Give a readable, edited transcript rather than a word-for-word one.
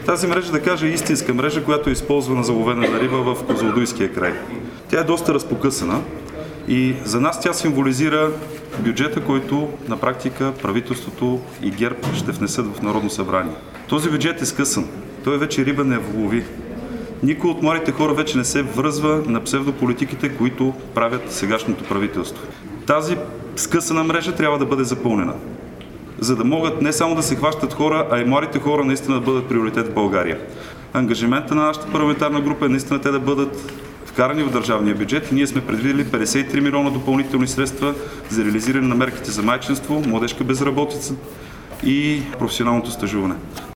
Тази мрежа, да кажа, е истинска мрежа, която е използвана за ловене на риба в Козлодуйския край. Тя е доста разпокъсана и за нас тя символизира бюджета, който на практика правителството и ГЕРБ ще внесат в Народно събрание. Този бюджет е скъсан. Той вече риба не лови. Никой от младите хора вече не се връзва на псевдополитиките, които правят сегашното правителство. Тази скъсана мрежа трябва да бъде запълнена, за да могат не само да се хващат хора, а и младите хора наистина да бъдат приоритет в България. Ангажимента на нашата парламентарна група е наистина те да бъдат вкарани в държавния бюджет и ние сме предвидили 53 милиона допълнителни средства за реализиране на мерките за майчинство, младежка безработица и професионалното стажуване.